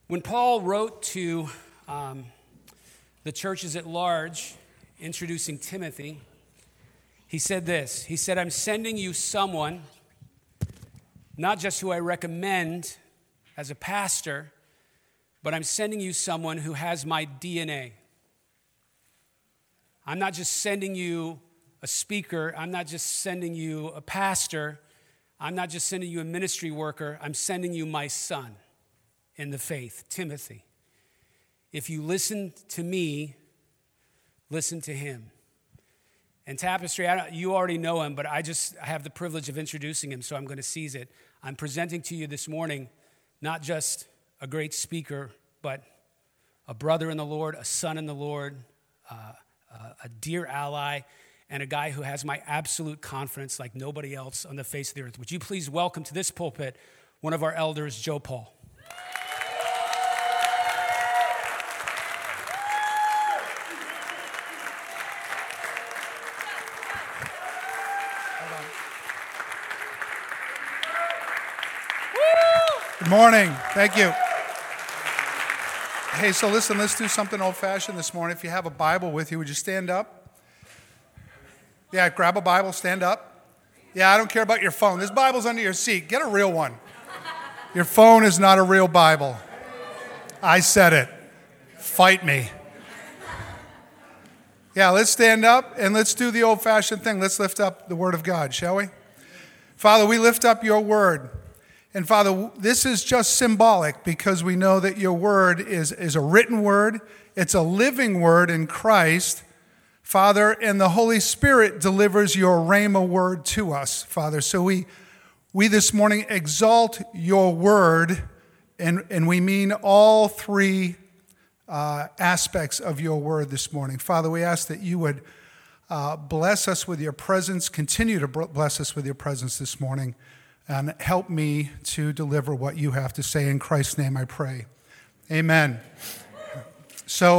When Paul wrote to the churches at large, introducing Timothy, he said this. He said, I'm sending you someone, not just who I recommend as a pastor, but I'm sending you someone who has my DNA. I'm not just sending you a speaker. I'm not just sending you a pastor. I'm not just sending you a ministry worker. I'm sending you my son in the faith, Timothy. If you listen to me, listen to him. And Tapestry, you already know him, but I have the privilege of introducing him, so I'm going to seize it. I'm presenting to you this morning not just a great speaker, but a brother in the Lord, a son in the Lord, a dear ally, and a guy who has my absolute confidence like nobody else on the face of the earth. Would you please welcome to this pulpit one of our elders, Joe Paul. Good morning. Thank you. Hey, so listen, let's do something old-fashioned this morning. If you have a Bible with you, would you stand up? Yeah, grab a Bible, stand up. Yeah, I don't care about your phone. This Bible's under your seat. Get a real one. Your phone is not a real Bible. I said it. Fight me. Yeah, let's stand up and let's do the old-fashioned thing. Let's lift up the Word of God, shall we? Father, we lift up your Word. And Father, this is just symbolic because we know that your word is a written word. It's a living word in Christ, Father, and the Holy Spirit delivers your rhema word to us, Father. So we this morning exalt your word, and we mean all three aspects of your word this morning. Father, we ask that you would bless us with your presence, continue to bless us with your presence this morning. And help me to deliver what you have to say. In Christ's name I pray. Amen. So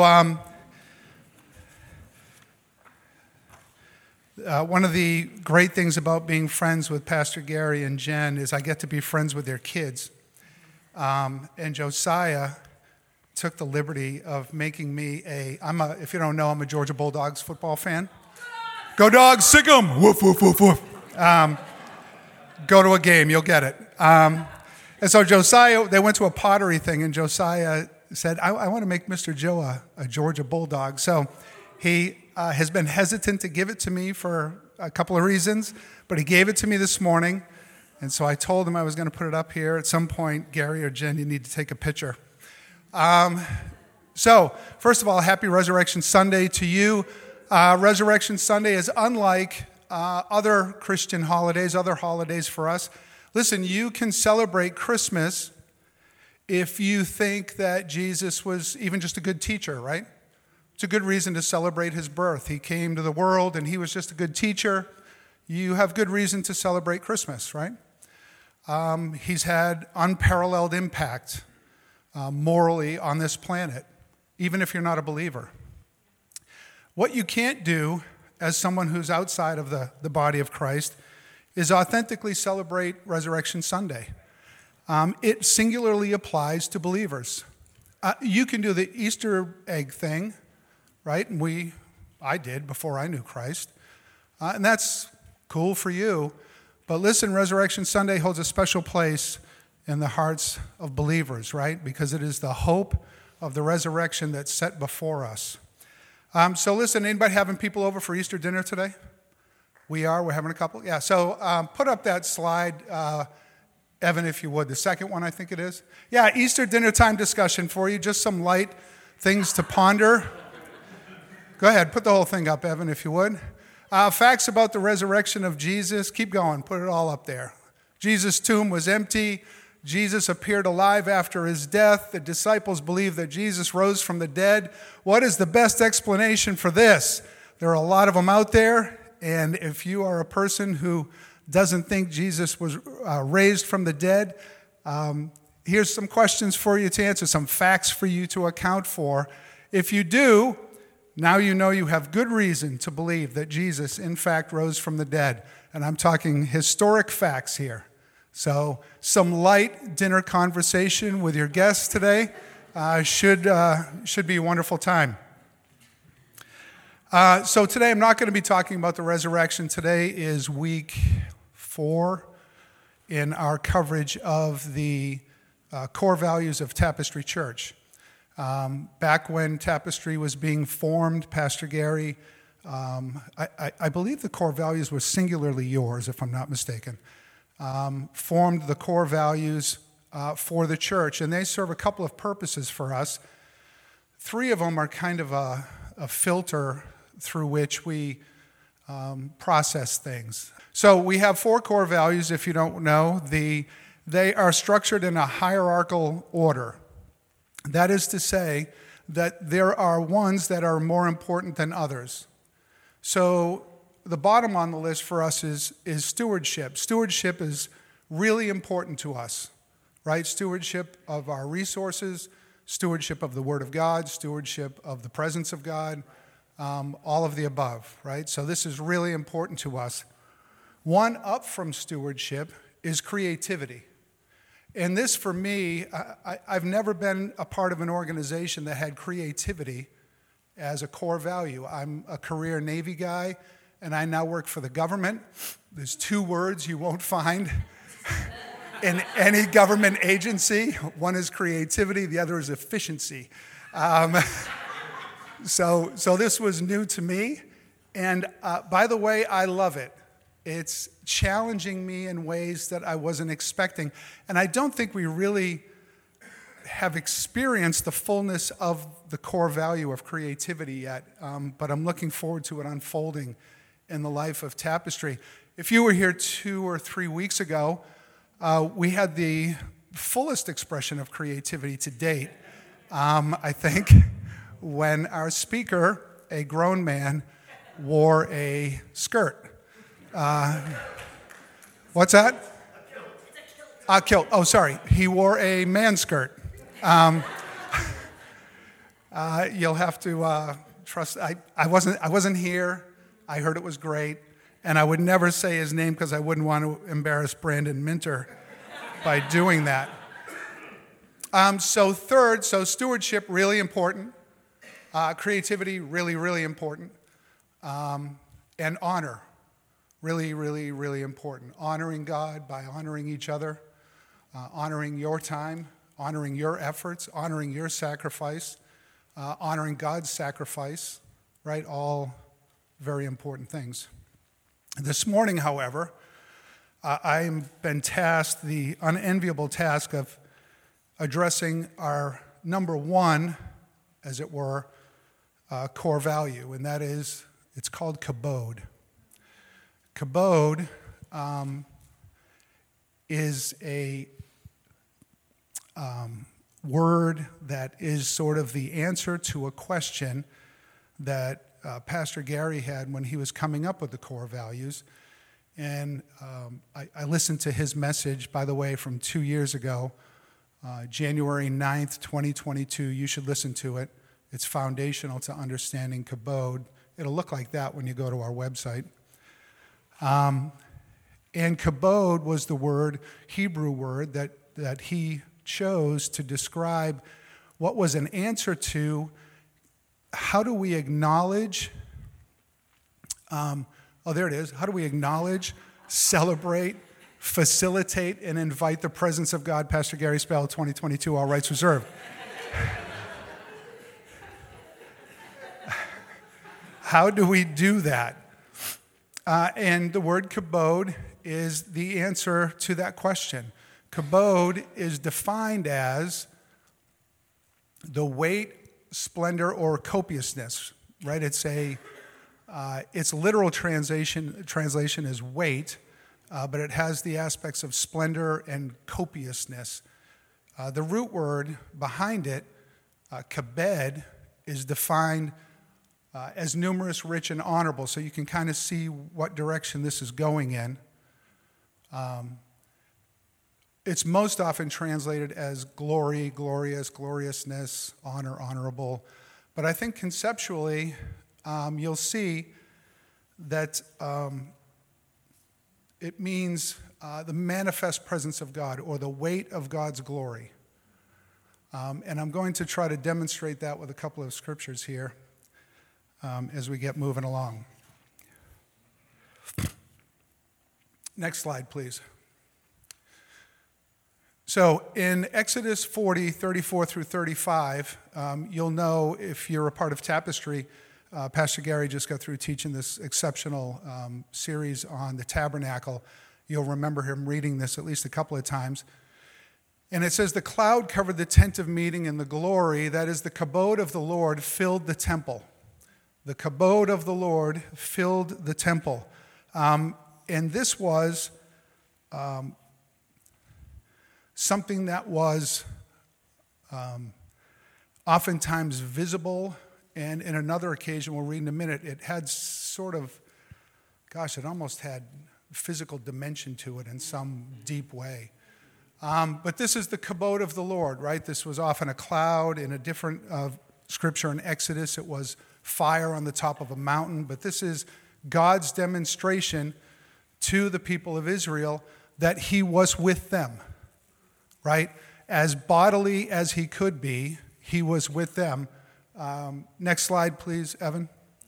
one of the great things about being friends with Pastor Gary and Jen is I get to be friends with their kids. And Josiah took the liberty of making me if you don't know, I'm a Georgia Bulldogs football fan. Go Dogs, sick 'em! Woof, woof, woof, woof. Go to a game, you'll get it. And so Josiah, they went to a pottery thing, and Josiah said, I want to make Mr. Joe a Georgia Bulldog. So he has been hesitant to give it to me for a couple of reasons, but he gave it to me this morning. And so I told him I was going to put it up here. At some point, Gary or Jen, you need to take a picture. So first of all, happy Resurrection Sunday to you. Resurrection Sunday is unlike other Christian holidays, other holidays for us. Listen, you can celebrate Christmas if you think that Jesus was even just a good teacher, right? It's a good reason to celebrate his birth. He came to the world and he was just a good teacher. You have good reason to celebrate Christmas, right? He's had unparalleled impact morally on this planet, even if you're not a believer. What you can't do as someone who's outside of the body of Christ, is authentically celebrate Resurrection Sunday. It singularly applies to believers. You can do the Easter egg thing, right? And I did before I knew Christ. And that's cool for you. But listen, Resurrection Sunday holds a special place in the hearts of believers, right? Because it is the hope of the resurrection that's set before us. So listen, anybody having people over for Easter dinner today? We're having a couple. Yeah, so put up that slide, Evan, if you would. The second one, I think it is. Yeah, Easter dinner time discussion for you. Just some light things to ponder. Go ahead, put the whole thing up, Evan, if you would. Facts about the resurrection of Jesus. Keep going, put it all up there. Jesus' tomb was empty. Jesus appeared alive after his death. The disciples believe that Jesus rose from the dead. What is the best explanation for this? There are a lot of them out there, and if you are a person who doesn't think Jesus was raised from the dead, here's some questions for you to answer, some facts for you to account for. If you do, now you know you have good reason to believe that Jesus, in fact, rose from the dead. And I'm talking historic facts here. So some light dinner conversation with your guests today Should be a wonderful time. So today I'm not going to be talking about the resurrection. Today is week 4 in our coverage of the core values of Tapestry Church. Back when Tapestry was being formed, Pastor Gary, I believe the core values were singularly yours, if I'm not mistaken, formed the core values for the church, and they serve a couple of purposes for us. 3 of them are kind of a filter through which we process things. So we have 4 core values, if you don't know. They are structured in a hierarchical order. That is to say that there are ones that are more important than others. So the bottom on the list for us is stewardship. Stewardship is really important to us. Right? Stewardship of our resources, stewardship of the Word of God, stewardship of the presence of God, all of the above, right? So this is really important to us. One up from stewardship is creativity. And this, for me, I've never been a part of an organization that had creativity as a core value. I'm a career Navy guy, and I now work for the government. There's 2 words you won't find in any government agency. One is creativity, the other is efficiency. So this was new to me. And by the way, I love it. It's challenging me in ways that I wasn't expecting. And I don't think we really have experienced the fullness of the core value of creativity yet. But I'm looking forward to it unfolding in the life of Tapestry. If you were here 2 or 3 weeks ago, we had the fullest expression of creativity to date, I think, when our speaker, a grown man, wore a skirt. What's that? A kilt. Oh, sorry. He wore a man skirt. You'll have to trust. I wasn't here. I heard it was great. And I would never say his name because I wouldn't want to embarrass Brandon Minter by doing that. So stewardship, really important. Creativity, really, really important. And honor, really, really, really important. Honoring God by honoring each other, honoring your time, honoring your efforts, honoring your sacrifice, honoring God's sacrifice, right? All very important things. This morning, however, I've been tasked the unenviable task of addressing our number 1, as it were, core value, and that is, it's called kabod. Kabod is a word that is sort of the answer to a question that Pastor Gary had when he was coming up with the core values. And I listened to his message, by the way, from 2 years ago, January 9th, 2022. You should listen to it. It's foundational to understanding kabod. It'll look like that when you go to our website. And kabod was the word, Hebrew word, that he chose to describe what was an answer to how do we acknowledge, there it is. How do we acknowledge, celebrate, facilitate, and invite the presence of God? Pastor Gary Spell, 2022, all rights reserved. How do we do that? And the word kabod is the answer to that question. Kabod is defined as the weight, splendor, or copiousness, right? Its literal translation is weight, but it has the aspects of splendor and copiousness. The root word behind it, kabed, is defined as numerous, rich, and honorable, so you can kind of see what direction this is going in. It's most often translated as glory, glorious, gloriousness, honor, honorable. But I think conceptually, you'll see that it means the manifest presence of God or the weight of God's glory. And I'm going to try to demonstrate that with a couple of scriptures here as we get moving along. Next slide, please. So in Exodus 40, 34 through 35, you'll know if you're a part of Tapestry, Pastor Gary just got through teaching this exceptional series on the tabernacle. You'll remember him reading this at least a couple of times. And it says, the cloud covered the tent of meeting, and the glory, that is the kabod of the Lord, filled the temple. The kabod of the Lord filled the temple. And this was something that was oftentimes visible, and in another occasion, we'll read in a minute, it had sort of, it almost had physical dimension to it in some deep way. But this is the kabod of the Lord, right? This was often a cloud. In a different scripture in Exodus, it was fire on the top of a mountain. But this is God's demonstration to the people of Israel that he was with them, right? As bodily as he could be, he was with them. Next slide, please, Evan.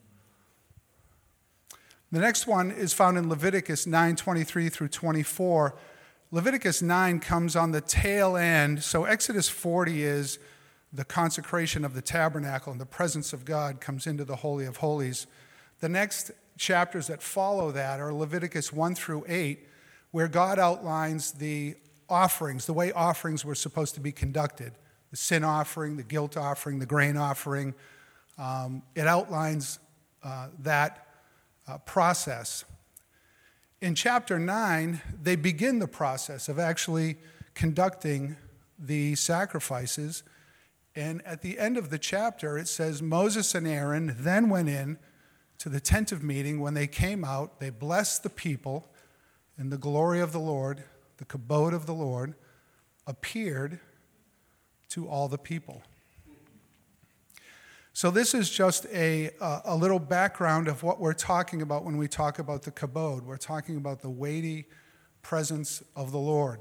The next one is found in Leviticus 9:23 through 24. Leviticus 9 comes on the tail end. So Exodus 40 is the consecration of the tabernacle, and the presence of God comes into the Holy of Holies. The next chapters that follow that are Leviticus 1 through 8, where God outlines the offerings, the way offerings were supposed to be conducted. The sin offering, the guilt offering, the grain offering. It outlines that process. In chapter 9, they begin the process of actually conducting the sacrifices. And at the end of the chapter, it says, Moses and Aaron then went in to the tent of meeting. When they came out, they blessed the people, and the glory of the Lord, the kabod of the Lord, appeared to all the people. So this is just a little background of what we're talking about when we talk about the kabod. We're talking about the weighty presence of the Lord.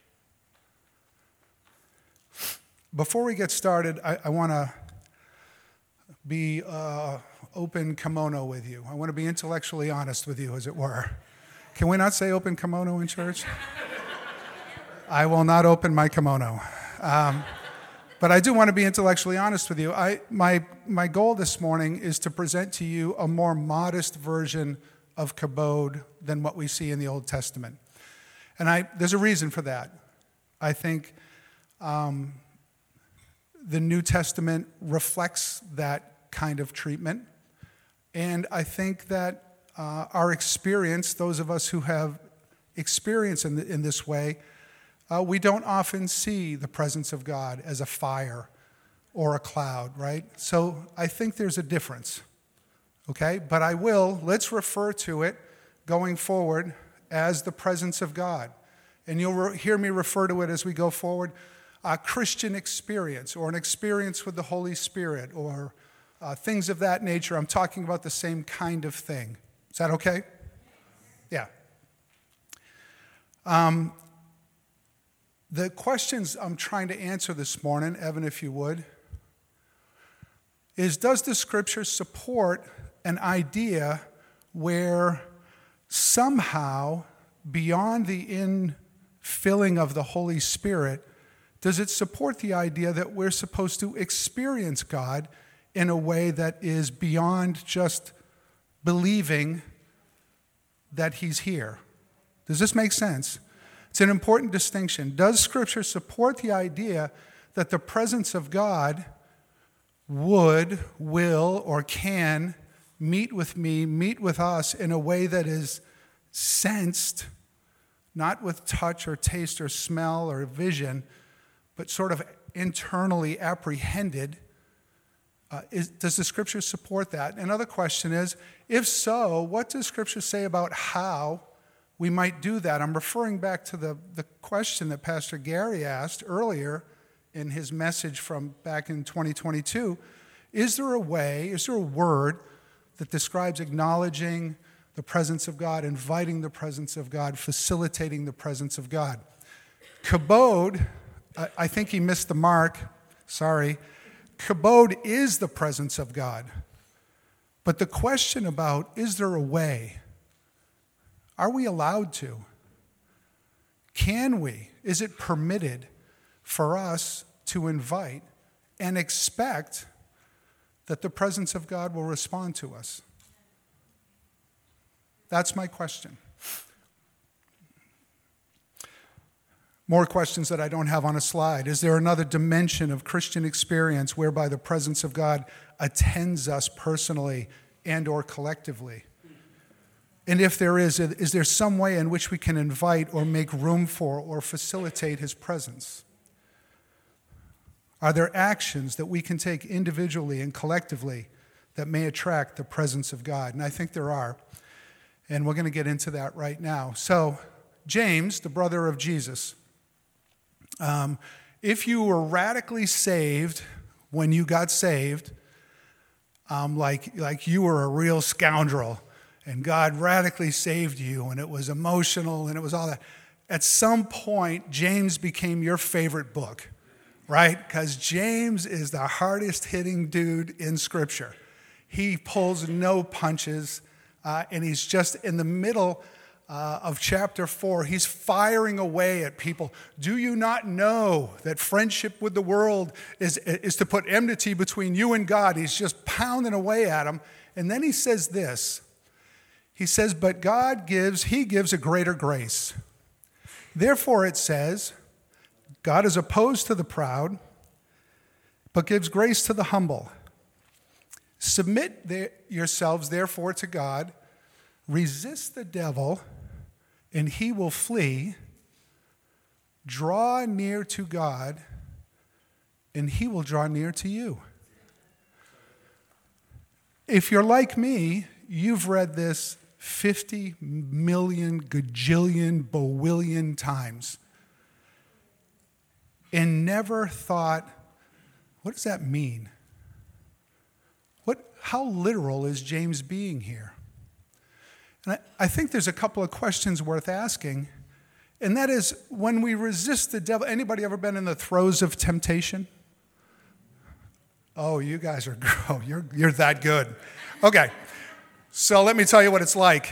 Before we get started, I want to be open kimono with you. I want to be intellectually honest with you, as it were. Can we not say open kimono in church? I will not open my kimono. But I do want to be intellectually honest with you. My goal this morning is to present to you a more modest version of kabod than what we see in the Old Testament. And there's a reason for that. I think the New Testament reflects that kind of treatment. And I think that our experience, those of us who have experience in this way, we don't often see the presence of God as a fire or a cloud, right? So I think there's a difference, okay? But let's refer to it going forward as the presence of God. And you'll hear me refer to it as we go forward, a Christian experience or an experience with the Holy Spirit or things of that nature. I'm talking about the same kind of thing. Is that okay? Yeah. The questions I'm trying to answer this morning, Evan, if you would, is does the Scripture support an idea where somehow, beyond the infilling of the Holy Spirit, does it support the idea that we're supposed to experience God in a way that is beyond just believing that He's here? Does this make sense? It's an important distinction. Does Scripture support the idea that the presence of God would, will, or can meet with me, meet with us in a way that is sensed, not with touch or taste or smell or vision, but sort of internally apprehended? Does the Scripture support that? Another question is, if so, what does Scripture say about how we might do that? I'm referring back to the question that Pastor Gary asked earlier in his message from back in 2022. Is there a word that describes acknowledging the presence of God, inviting the presence of God, facilitating the presence of God? Kabod, I think he missed the mark Sorry. Kabod is the presence of God. But the question about, is there a way? Are we allowed to? Can we? Is it permitted for us to invite and expect that the presence of God will respond to us? That's my question. More questions that I don't have on a slide. Is there another dimension of Christian experience whereby the presence of God attends us personally and or collectively? And if there is there some way in which we can invite or make room for or facilitate his presence? Are there actions that we can take individually and collectively that may attract the presence of God? And I think there are. And we're going to get into that right now. So, James, the brother of Jesus, if you were radically saved when you got saved, like you were a real scoundrel, and God radically saved you, and it was emotional, and it was all that, at some point, James became your favorite book, right? Because James is the hardest-hitting dude in Scripture. He pulls no punches, and he's just in the middle of chapter 4, he's firing away at people. Do you not know that friendship with the world is to put enmity between you and God? He's just pounding away at them. And then he says this. He says, but he gives a greater grace. Therefore it says, God is opposed to the proud, but gives grace to the humble. Submit yourselves therefore to God. Resist the devil, and he will flee. Draw near to God, and he will draw near to you. If you're like me, you've read this 50 million, gajillion, bawillion times and never thought, what does that mean? How literal is James being here? And I think there's a couple of questions worth asking, and that is, when we resist the devil, anybody ever been in the throes of temptation? Oh, you guys are, you're that good. Okay, so let me tell you what it's like.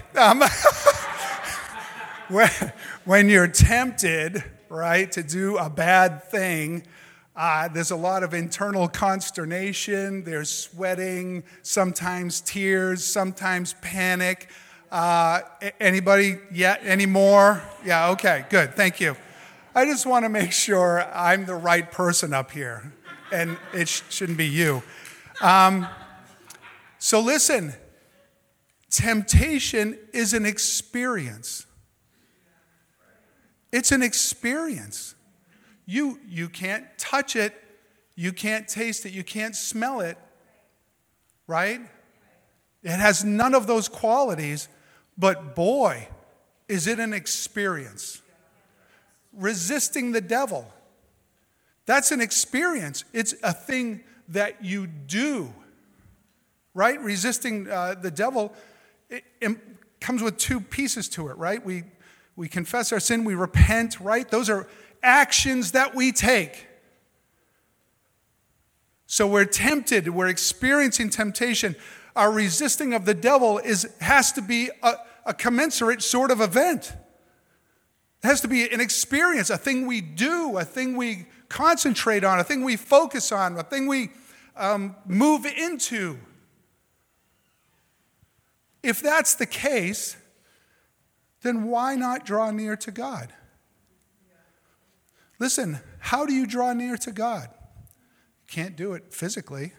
When you're tempted, right, to do a bad thing, there's a lot of internal consternation. There's sweating, sometimes tears, sometimes panic. Anybody yet? Any more? Yeah, okay, good, thank you. I just want to make sure I'm the right person up here, and it shouldn't be you. So listen, temptation is an experience. It's an experience. You can't touch it, you can't taste it, you can't smell it, right? It has none of those qualities, but boy, is it an experience. Resisting the devil, that's an experience. It's a thing that you do, right? Resisting the devil, it comes with two pieces to it, right? We confess our sin, we repent, right? Those are actions that we take. So we're tempted, we're experiencing temptation. Our resisting of the devil has to be a commensurate sort of event. It has to be an experience, a thing we do, a thing we concentrate on, a thing we focus on, a thing we move into. If that's the case, then why not draw near to God? Listen, how do you draw near to God? Can't do it physically.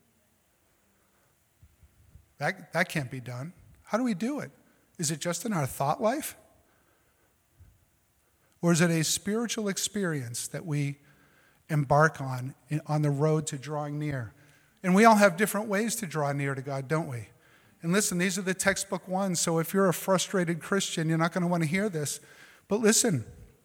That can't be done. How do we do it? Is it just in our thought life? Or is it a spiritual experience that we embark on the road to drawing near? And we all have different ways to draw near to God, don't we? And listen, these are the textbook ones, so if you're a frustrated Christian, you're not going to want to hear this. But listen,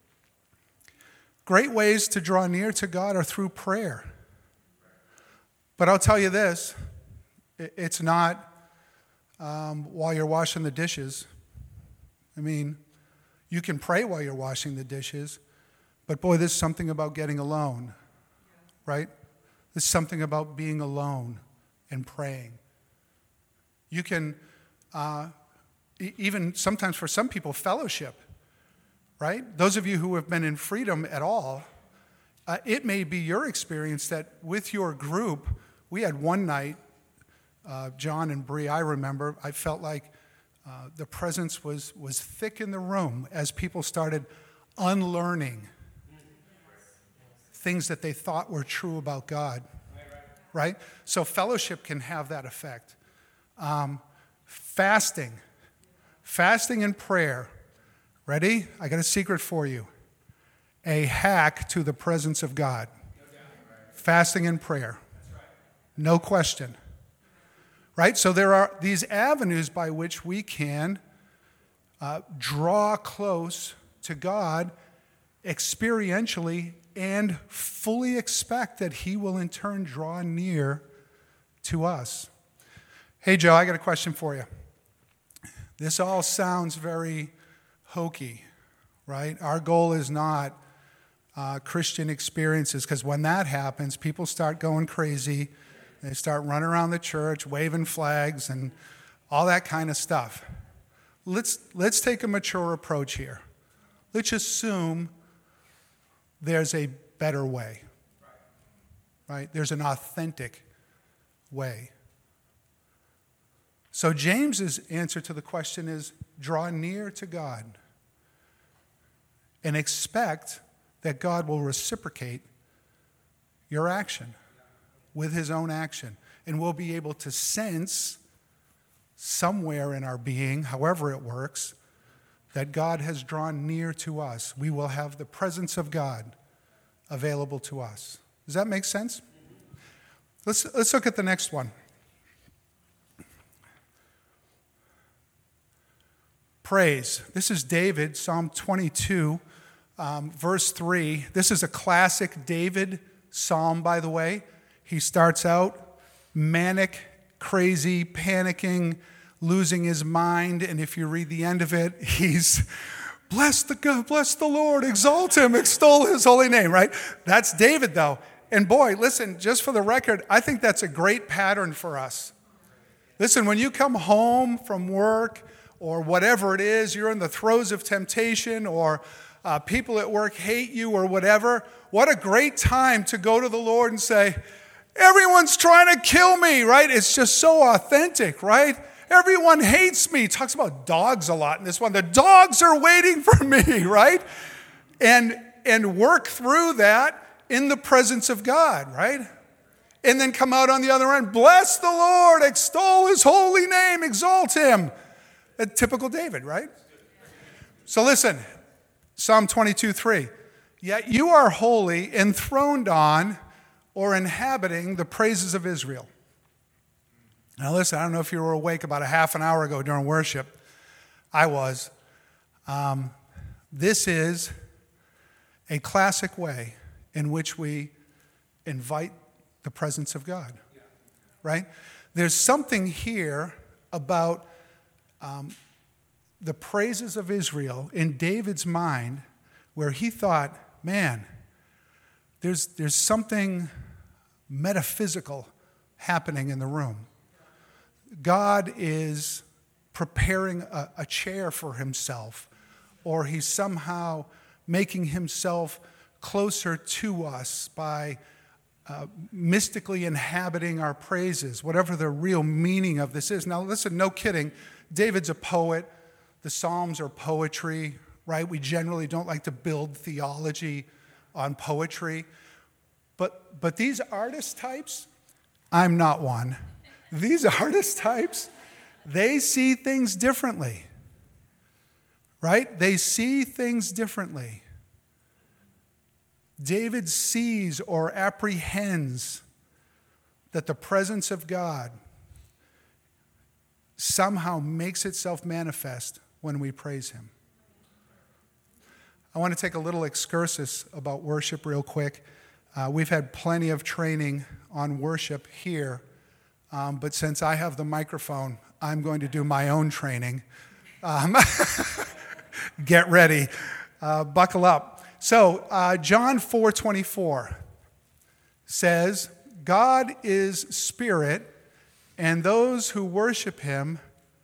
great ways to draw near to God are through prayer. But I'll tell you this, it's not while you're washing the dishes. I mean, you can pray while you're washing the dishes, but boy, there's something about getting alone, right? There's something about being alone and praying. You can, even sometimes for some people, fellowship, right? Those of you who have been in freedom at all, it may be your experience that with your group, we had one night, John and Bree, I remember, I felt like the presence was thick in the room as people started unlearning things that they thought were true about God, right? So fellowship can have that effect. Fasting and prayer. Ready? I got a secret for you. A hack to the presence of God. Fasting and prayer. No question. Right? So there are these avenues by which we can draw close to God experientially and fully expect that he will in turn draw near to us. Hey, Joe, I got a question for you. This all sounds very hokey, right? Our goal is not Christian experiences, because when that happens, people start going crazy. They start running around the church, waving flags and all that kind of stuff. Let's take a mature approach here. Let's assume there's a better way, right? There's an authentic way. So James's answer to the question is draw near to God and expect that God will reciprocate your action with his own action. And we'll be able to sense somewhere in our being, however it works, that God has drawn near to us. We will have the presence of God available to us. Does that make sense? Let's look at the next one. Praise. This is David, Psalm 22, verse 3. This is a classic David psalm, by the way. He starts out manic, crazy, panicking, losing his mind, and if you read the end of it, he's bless the Lord, exalt him, extol his holy name, right? That's David, though. And boy, listen, just for the record, I think that's a great pattern for us. Listen, when you come home from work or whatever it is, you're in the throes of temptation, or people at work hate you or whatever, what a great time to go to the Lord and say, everyone's trying to kill me, right? It's just so authentic, right? Everyone hates me. He talks about dogs a lot in this one. The dogs are waiting for me, right? And work through that in the presence of God, right? And then come out on the other end, bless the Lord, extol his holy name, exalt him. A typical David, right? So listen, Psalm 22:3. Yet you are holy, enthroned on or inhabiting the praises of Israel. Now listen, I don't know if you were awake about a half an hour ago during worship. I was. This is a classic way in which we invite the presence of God, right? There's something here about the praises of Israel in David's mind where he thought, man, there's something metaphysical happening in the room. God is preparing a chair for himself, or he's somehow making himself closer to us by mystically inhabiting our praises, whatever the real meaning of this is. Now listen, no kidding, David's a poet. The Psalms are poetry, right? We generally don't like to build theology on poetry. But these artist types, I'm not one. These artist types, they see things differently, right? They see things differently. David sees or apprehends that the presence of God somehow makes itself manifest when we praise him. I want to take a little excursus about worship real quick. We've had plenty of training on worship here, but since I have the microphone, I'm going to do my own training. Get ready. Buckle up. So John 4:24 says, God is spirit, and those who worship him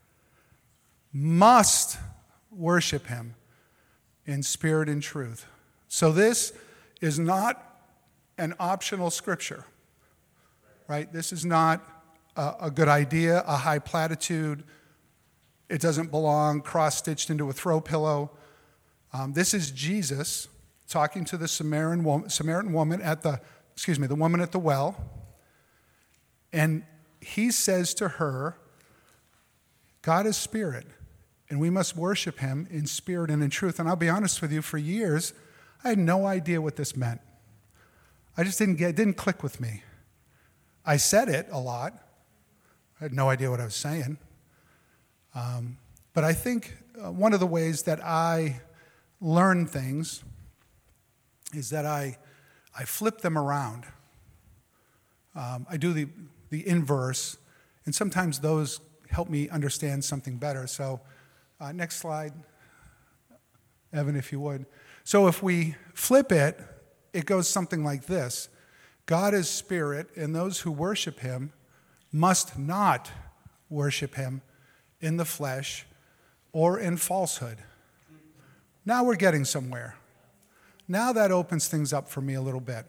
must worship him in spirit and truth. So this is not an optional scripture, right? This is not a good idea, a high platitude. It doesn't belong cross-stitched into a throw pillow. This is Jesus talking to the Samaritan woman the woman at the well. And he says to her, God is spirit, and we must worship him in spirit and in truth. And I'll be honest with you, for years, I had no idea what this meant. I just it didn't click with me. I said it a lot. I had no idea what I was saying. But I think one of the ways that I learn things is that I flip them around. I do the inverse, and sometimes those help me understand something better. So next slide, Evan, if you would. So if we flip it, it goes something like this. God is spirit, and those who worship him must not worship him in the flesh or in falsehood. Now we're getting somewhere. Now that opens things up for me a little bit.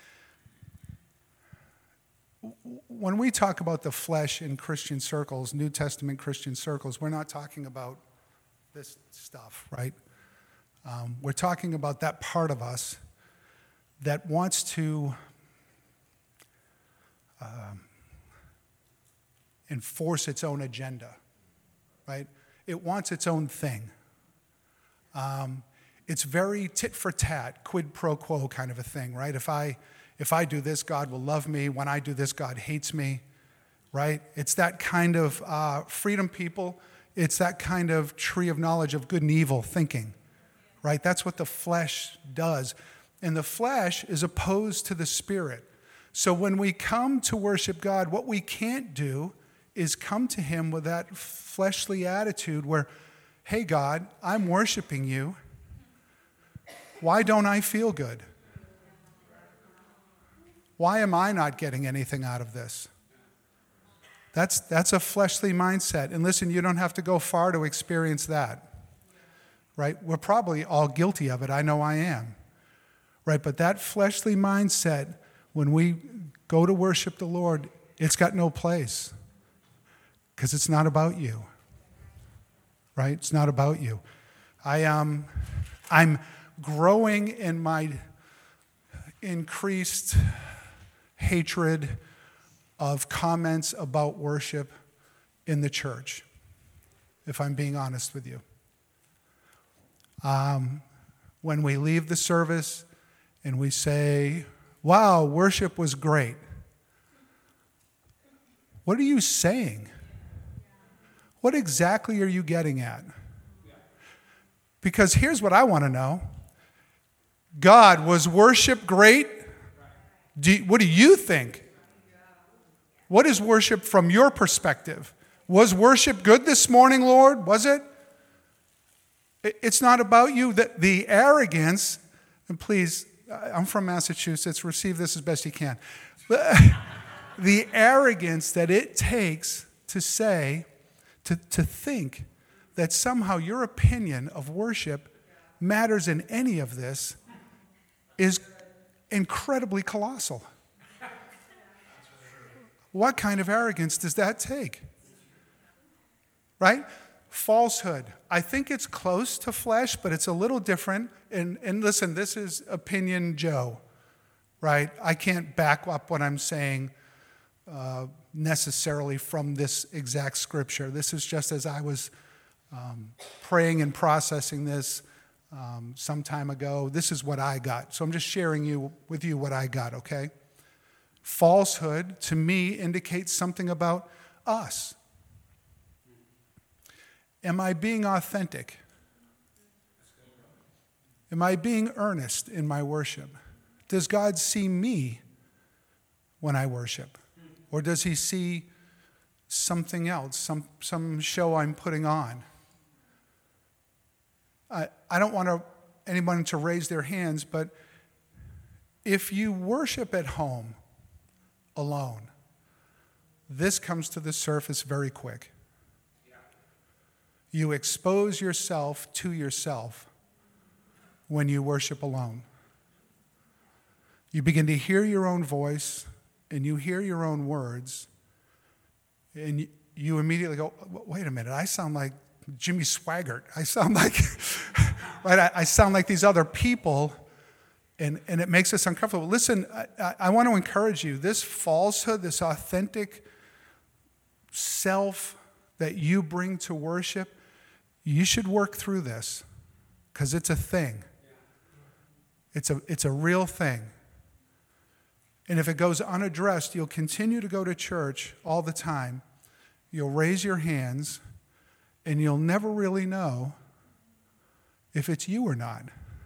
When we talk about the flesh in Christian circles, New Testament Christian circles, we're not talking about this stuff, right? We're talking about that part of us that wants to enforce its own agenda, right? It wants its own thing. It's very tit for tat, quid pro quo kind of a thing, right? If I do this, God will love me. When I do this, God hates me, right? It's that kind of freedom people. It's that kind of tree of knowledge of good and evil thinking, right? That's what the flesh does. And the flesh is opposed to the spirit. So when we come to worship God, what we can't do is come to him with that fleshly attitude where, hey, God, I'm worshiping you. Why don't I feel good? Why am I not getting anything out of this? That's a fleshly mindset. And listen, you don't have to go far to experience that, right? We're probably all guilty of it. I know I am, right? But that fleshly mindset, when we go to worship the Lord, it's got no place because it's not about you, right? It's not about you. I'm growing in my increased hatred of comments about worship in the church, if I'm being honest with you. When we leave the service and we say, wow, worship was great, what are you saying? What exactly are you getting at? Because here's what I want to know. God, was worship great? What do you think? What is worship from your perspective? Was worship good this morning, Lord? Was it? It's not about you. The arrogance, and please, I'm from Massachusetts, receive this as best you can. The arrogance that it takes to say, to think that somehow your opinion of worship matters in any of this is incredibly colossal. What kind of arrogance does that take? Right? Falsehood. I think it's close to flesh, but it's a little different. And listen, this is opinion Joe, right? I can't back up what I'm saying necessarily from this exact scripture. This is just as I was praying and processing this some time ago. This is what I got. So I'm just sharing with you what I got, okay? Falsehood, to me, indicates something about us. Am I being authentic? Am I being earnest in my worship? Does God see me when I worship? Or does he see something else, some show I'm putting on? I don't want anyone to raise their hands, but if you worship at home alone. This comes to the surface very quick. You expose yourself to yourself when you worship alone. You begin to hear your own voice and you hear your own words, and you immediately go, wait a minute, I sound like Jimmy Swaggart. I sound like, right? I sound like these other people, and it makes us uncomfortable. Listen, I want to encourage you. This falsehood, this authentic self that you bring to worship, you should work through this because it's a thing. It's a real thing. And if it goes unaddressed, you'll continue to go to church all the time. You'll raise your hands, and you'll never really know if it's you or not.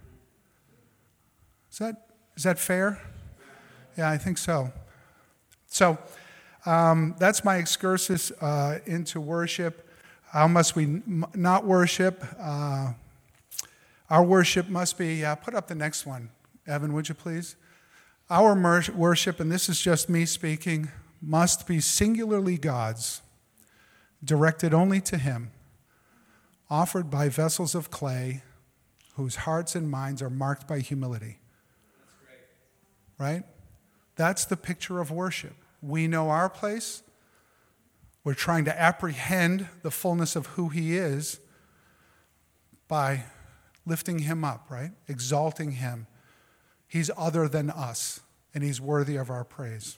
Is that fair? Yeah, I think so. So that's my excursus into worship. How must we not worship? Our worship must be, put up the next one, Evan, would you please? Our worship, and this is just me speaking, must be singularly God's, directed only to Him, offered by vessels of clay whose hearts and minds are marked by humility. That's great. Right? That's the picture of worship. We know our place. We're trying to apprehend the fullness of who He is by lifting Him up, right? Exalting Him. He's other than us, and He's worthy of our praise.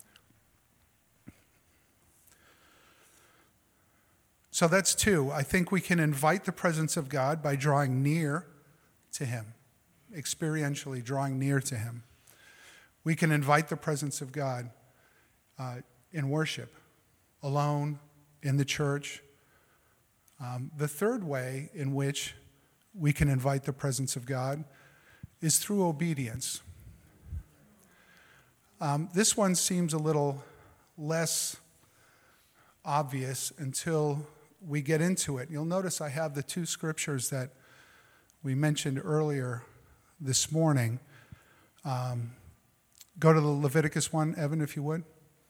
So that's two. I think we can invite the presence of God by drawing near to Him, experientially drawing near to Him. We can invite the presence of God in worship, alone, in the church. The third way in which we can invite the presence of God is through obedience. This one seems a little less obvious until we get into it. You'll notice I have the two scriptures that we mentioned earlier this morning. Go to the Leviticus one, Evan, if you would.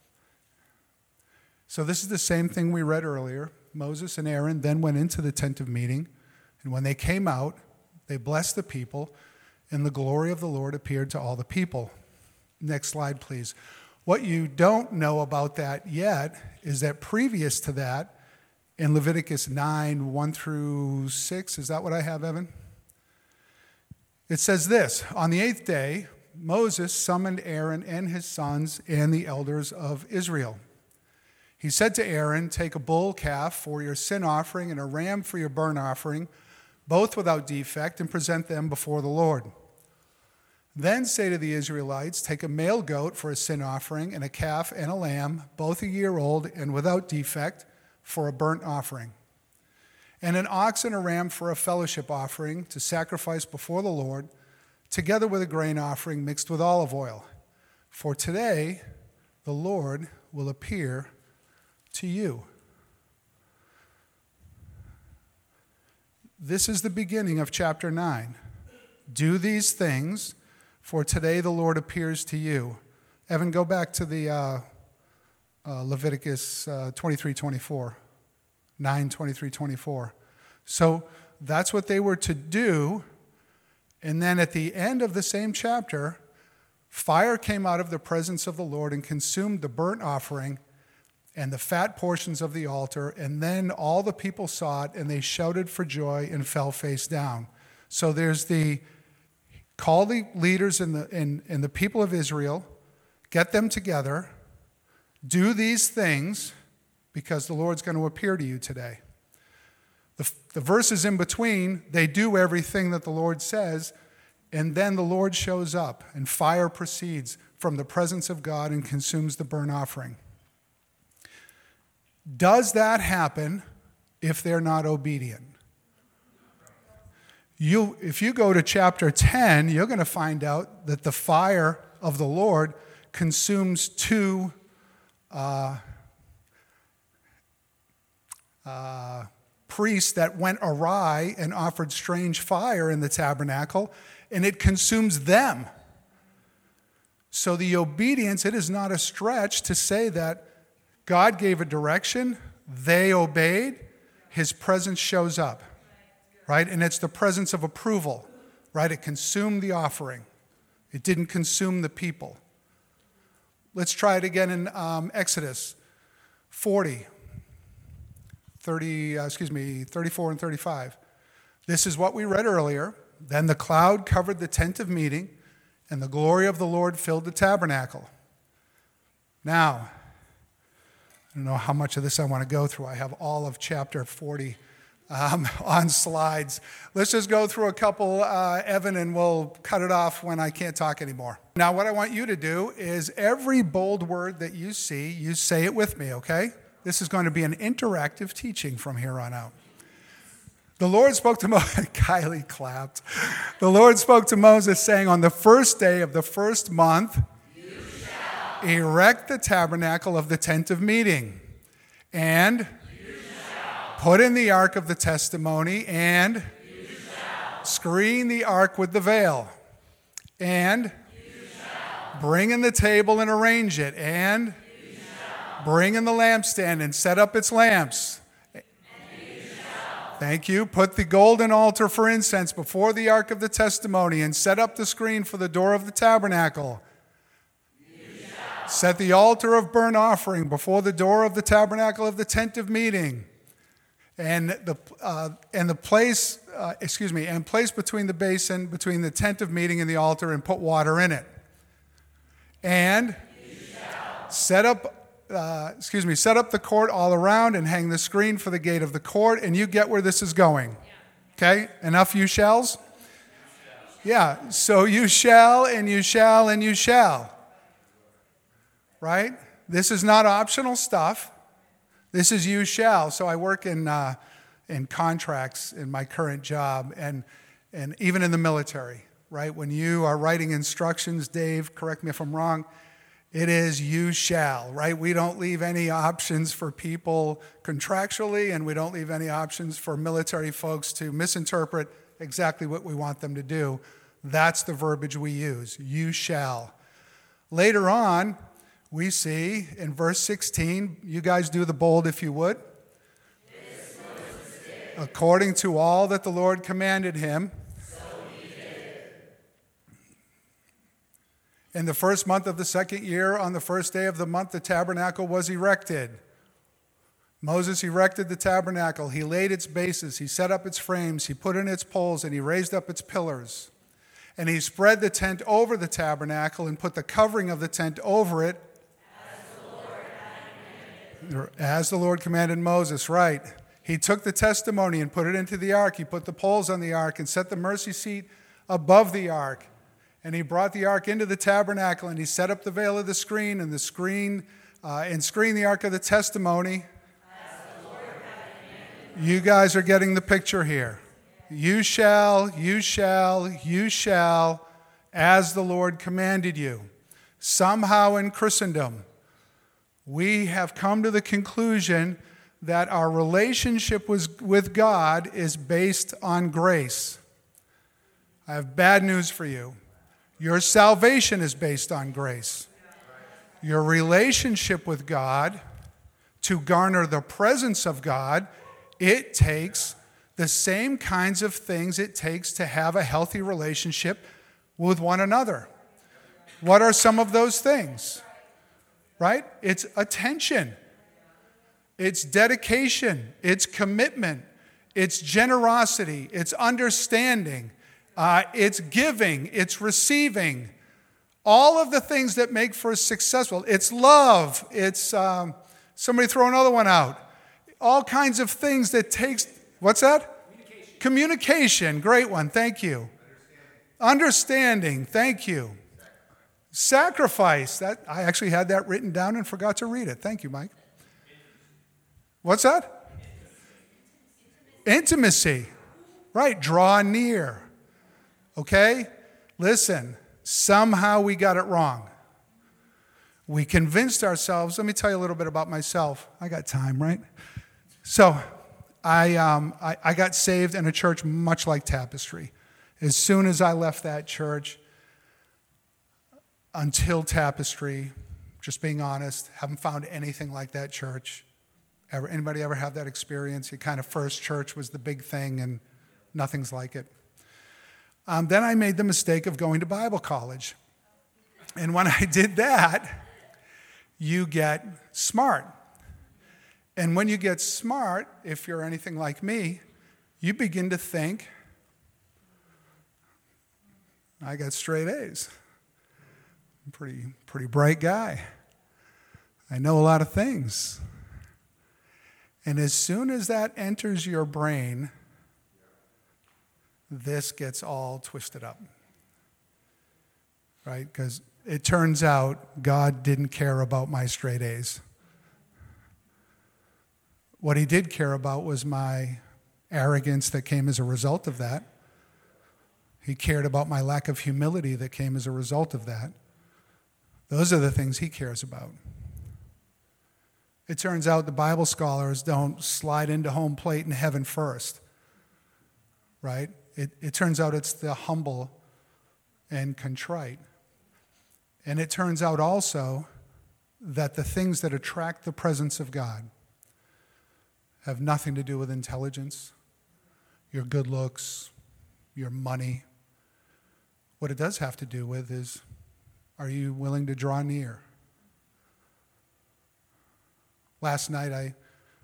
So this is the same thing we read earlier. Moses and Aaron then went into the tent of meeting, and when they came out, they blessed the people, and the glory of the Lord appeared to all the people. Next slide, please. What you don't know about that yet is that previous to that, in Leviticus 9, 1 through 6, is that what I have, Evan? It says this: on the 8th day, Moses summoned Aaron and his sons and the elders of Israel. He said to Aaron, take a bull calf for your sin offering and a ram for your burnt offering, both without defect, and present them before the Lord. Then say to the Israelites, take a male goat for a sin offering and a calf and a lamb, both a year old and without defect, for a burnt offering, and an ox and a ram for a fellowship offering to sacrifice before the Lord, together with a grain offering mixed with olive oil. For today the Lord will appear to you. This is the beginning of chapter 9. Do these things, for today the Lord appears to you. Evan, go back to the Leviticus 23:24, 9:23-24. So that's what they were to do. And then at the end of the same chapter, fire came out of the presence of the Lord and consumed the burnt offering and the fat portions of the altar. And then all the people saw it, and they shouted for joy and fell face down. So there's the call the leaders and the people of Israel, get them together, do these things because the Lord's going to appear to you today. The verses in between, they do everything that the Lord says, and then the Lord shows up, and fire proceeds from the presence of God and consumes the burnt offering. Does that happen if they're not obedient? If you go to chapter 10, you're going to find out that the fire of the Lord consumes two priests that went awry and offered strange fire in the tabernacle, and it consumes them. So the obedience, it is not a stretch to say that God gave a direction, they obeyed, his presence shows up, right? And it's the presence of approval, right? It consumed the offering. It didn't consume the people. Let's try it again in Exodus 34 and 35. This is what we read earlier. Then the cloud covered the tent of meeting, and the glory of the Lord filled the tabernacle. Now, I don't know how much of this I want to go through. I have all of chapter 40 on slides. Let's just go through a couple, Evan, and we'll cut it off when I can't talk anymore. Now, what I want you to do is every bold word that you see, you say it with me, okay? This is going to be an interactive teaching from here on out. The Lord spoke to Moses. Kylie clapped. The Lord spoke to Moses, saying, on the first day of the first month, you shall erect the tabernacle of the tent of meeting, and you shall put in the ark of the testimony, and you shall screen the ark with the veil, and you shall bring in the table and arrange it, and you shall bring in the lampstand and set up its lamps. Thank you. Put the golden altar for incense before the ark of the testimony and set up the screen for the door of the tabernacle. Set the altar of burnt offering before the door of the tabernacle of the tent of meeting, and place between the basin between the tent of meeting and the altar, and put water in it. And set up the court all around and hang the screen for the gate of the court, and you get where this is going. Okay? Enough you shalls? Yeah, so you shall, and you shall, and you shall. Right? This is not optional stuff. This is you shall. So I work in contracts in my current job, and even in the military, right? When you are writing instructions, Dave, correct me if I'm wrong, it is you shall, right? We don't leave any options for people contractually, and we don't leave any options for military folks to misinterpret exactly what we want them to do. That's the verbiage we use, you shall. Later on, we see in verse 16, you guys do the bold if you would. According to all that the Lord commanded him. In the first month of the second year, on the first day of the month, the tabernacle was erected. Moses erected the tabernacle. He laid its bases. He set up its frames. He put in its poles, and he raised up its pillars. And he spread the tent over the tabernacle and put the covering of the tent over it. As the Lord commanded Moses, right. He took the testimony and put it into the ark. He put the poles on the ark and set the mercy seat above the ark. And he brought the ark into the tabernacle, and he set up the veil of the screen and screened the ark of the testimony. You guys are getting the picture here. You shall, you shall, you shall, as the Lord commanded you. Somehow in Christendom, we have come to the conclusion that our relationship with God is based on grace. I have bad news for you. Your salvation is based on grace. Your relationship with God, to garner the presence of God, it takes the same kinds of things it takes to have a healthy relationship with one another. What are some of those things? Right? It's attention. It's dedication. It's commitment. It's generosity. It's understanding. It's giving, it's receiving, all of the things that make for successful. It's love, it's, somebody throw another one out. All kinds of things that takes, what's that? Communication, great one, thank you. Understanding, thank you. Sacrifice, that I actually had that written down and forgot to read it. Thank you, Mike. What's that? Intimacy, right, draw near. Okay? Listen, somehow we got it wrong. We convinced ourselves, let me tell you a little bit about myself. I got time, right? So I got saved in a church much like Tapestry. As soon as I left that church, until Tapestry, just being honest, haven't found anything like that church. Anybody ever have that experience? Your kind of first church was the big thing and nothing's like it. Then I made the mistake of going to Bible college. And when I did that, you get smart. And when you get smart, if you're anything like me, you begin to think, I got straight A's. I'm a pretty bright guy. I know a lot of things. And as soon as that enters your brain, this gets all twisted up. Right? Because it turns out God didn't care about my straight A's. What he did care about was my arrogance that came as a result of that. He cared about my lack of humility that came as a result of that. Those are the things he cares about. It turns out the Bible scholars don't slide into home plate in heaven first, right? It turns out it's the humble and contrite. And it turns out also that the things that attract the presence of God have nothing to do with intelligence, your good looks, your money. What it does have to do with is, are you willing to draw near? Last night,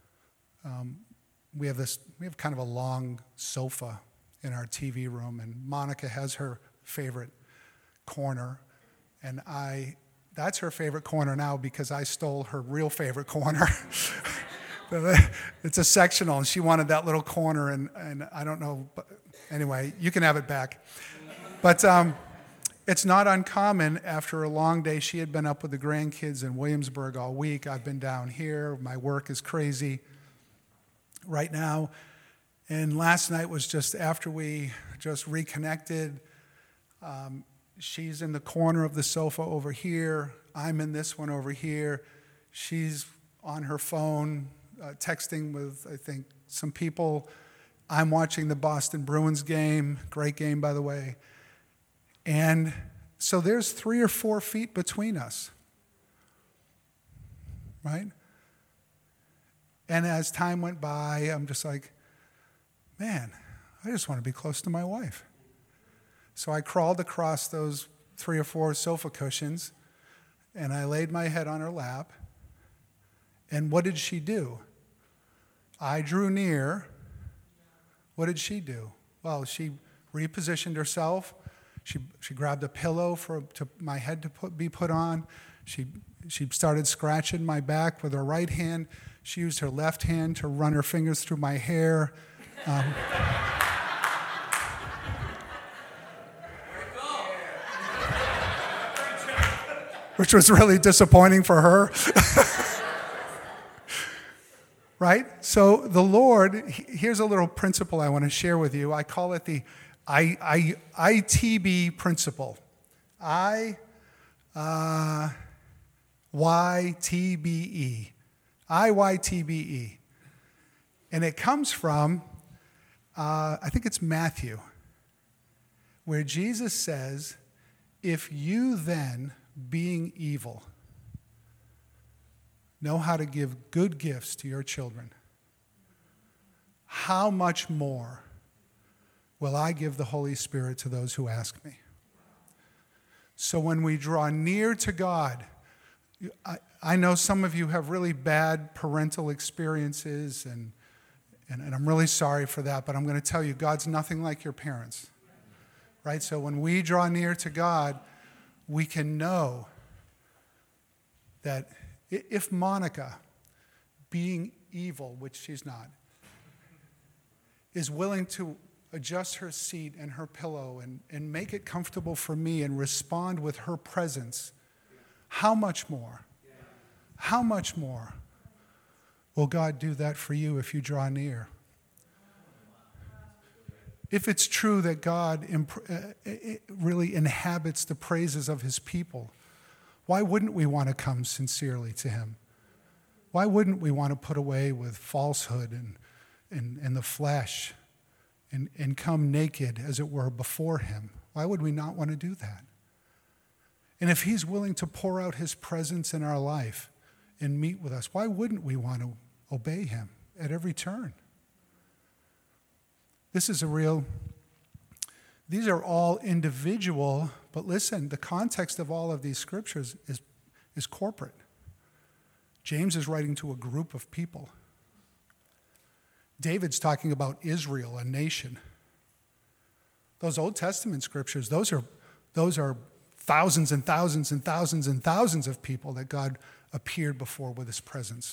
we have kind of a long sofa in our TV room, and Monica has her favorite corner, and that's her favorite corner now because I stole her real favorite corner. It's a sectional, and she wanted that little corner, and I don't know, but anyway, you can have it back. But it's not uncommon after a long day. She had been up with the grandkids in Williamsburg all week. I've been down here. My work is crazy right now. And last night was just after we just reconnected. She's in the corner of the sofa over here. I'm in this one over here. She's on her phone, texting with, I think, some people. I'm watching the Boston Bruins game. Great game, by the way. And so there's 3 or 4 feet between us, right? And as time went by, I'm just like, man, I just want to be close to my wife. So I crawled across those 3 or 4 sofa cushions, and I laid my head on her lap. And what did she do? I drew near. What did she do? Well, she repositioned herself. She grabbed a pillow for my head to be put on. She started scratching my back with her right hand. She used her left hand to run her fingers through my hair. Which was really disappointing for her. Right? So the Lord, here's a little principle I want to share with you. I call it the ITB principle. IYTBE. IYTBE. And it comes from, I think it's Matthew, where Jesus says, if you then, being evil, know how to give good gifts to your children, how much more will I give the Holy Spirit to those who ask me? So when we draw near to God, I know some of you have really bad parental experiences, and I'm really sorry for that, but I'm going to tell you, God's nothing like your parents, right? So when we draw near to God, we can know that if Monica, being evil, which she's not, is willing to adjust her seat and her pillow and make it comfortable for me and respond with her presence, how much more? How much more will God do that for you if you draw near? If it's true that God really inhabits the praises of his people, why wouldn't we want to come sincerely to him? Why wouldn't we want to put away with falsehood and the flesh and come naked, as it were, before him? Why would we not want to do that? And if he's willing to pour out his presence in our life and meet with us, why wouldn't we want to obey him at every turn? These are all individual, but listen, the context of all of these scriptures is corporate. James is writing to a group of people. David's talking about Israel, a nation. Those Old Testament scriptures, those are thousands and thousands and thousands and thousands of people that God appeared before with his presence.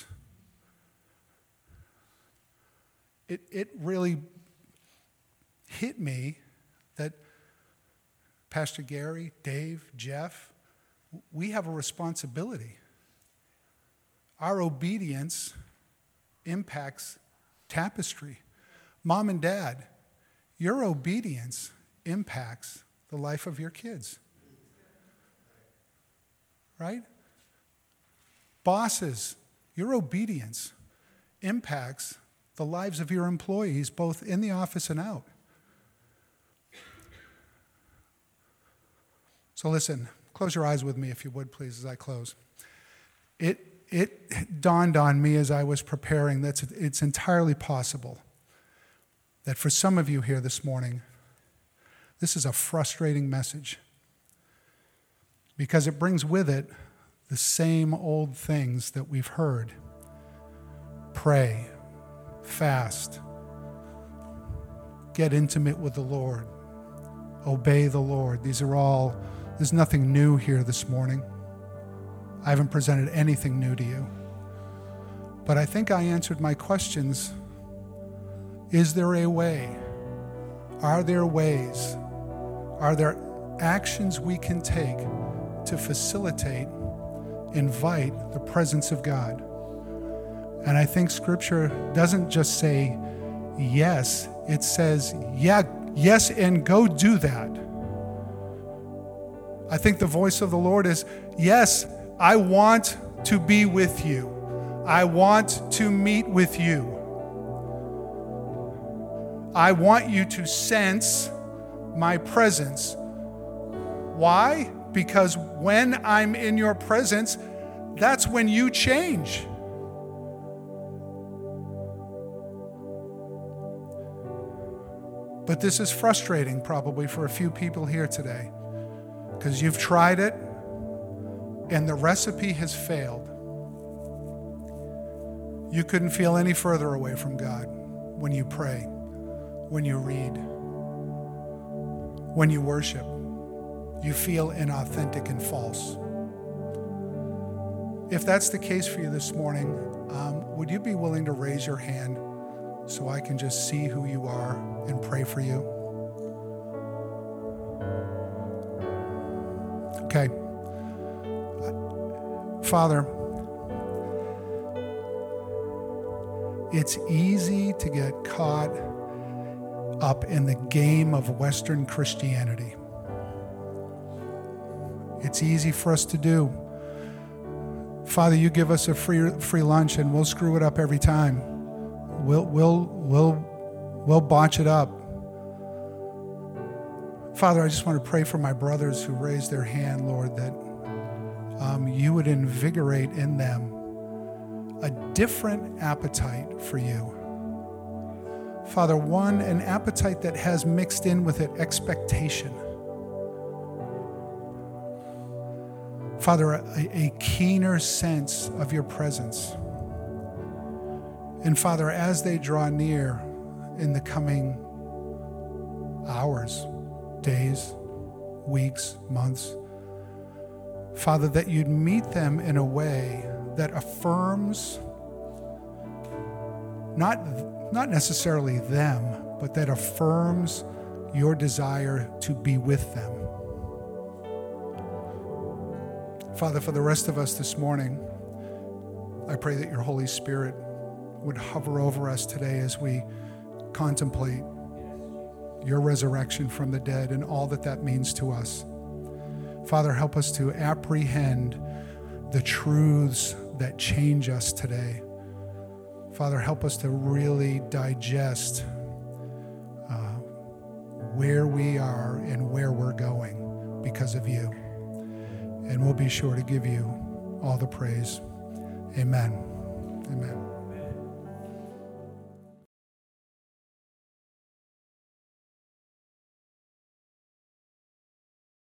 It really hit me that Pastor Gary, Dave, Jeff, we have a responsibility. Our obedience impacts Tapestry. Mom and Dad, your obedience impacts the life of your kids. Right? Bosses, your obedience impacts the lives of your employees, both in the office and out. So listen, close your eyes with me if you would, please, as I close. It dawned on me as I was preparing that it's entirely possible that for some of you here this morning, this is a frustrating message because it brings with it the same old things that we've heard. Pray, fast, get intimate with the Lord, obey the Lord. There's nothing new here this morning. I haven't presented anything new to you. But I think I answered my questions. Is there a way? Are there ways? Are there actions we can take to facilitate, invite the presence of God? And I think Scripture doesn't just say yes, it says, yes, and go do that. I think the voice of the Lord is, yes, I want to be with you. I want to meet with you. I want you to sense my presence. Why? Because when I'm in your presence, that's when you change. But this is frustrating probably for a few people here today because you've tried it and the recipe has failed. You couldn't feel any further away from God when you pray, when you read, when you worship. You feel inauthentic and false. If that's the case for you this morning, would you be willing to raise your hand so I can just see who you are and pray for you? Okay. Father, it's easy to get caught up in the game of Western Christianity. It's easy for us to do. Father, you give us a free lunch and we'll screw it up every time. We'll botch it up. Father, I just want to pray for my brothers who raised their hand, Lord, that you would invigorate in them a different appetite for you. Father, an appetite that has mixed in with it expectation. Father, a keener sense of your presence. And Father, as they draw near in the coming hours, days, weeks, months, Father, that you'd meet them in a way that affirms not necessarily them, but that affirms your desire to be with them. Father, for the rest of us this morning, I pray that your Holy Spirit would hover over us today as we contemplate your resurrection from the dead and all that that means to us. Father, help us to apprehend the truths that change us today. Father, help us to really digest where we are and where we're going because of you. and we'll be sure to give you all the praise. Amen. Amen.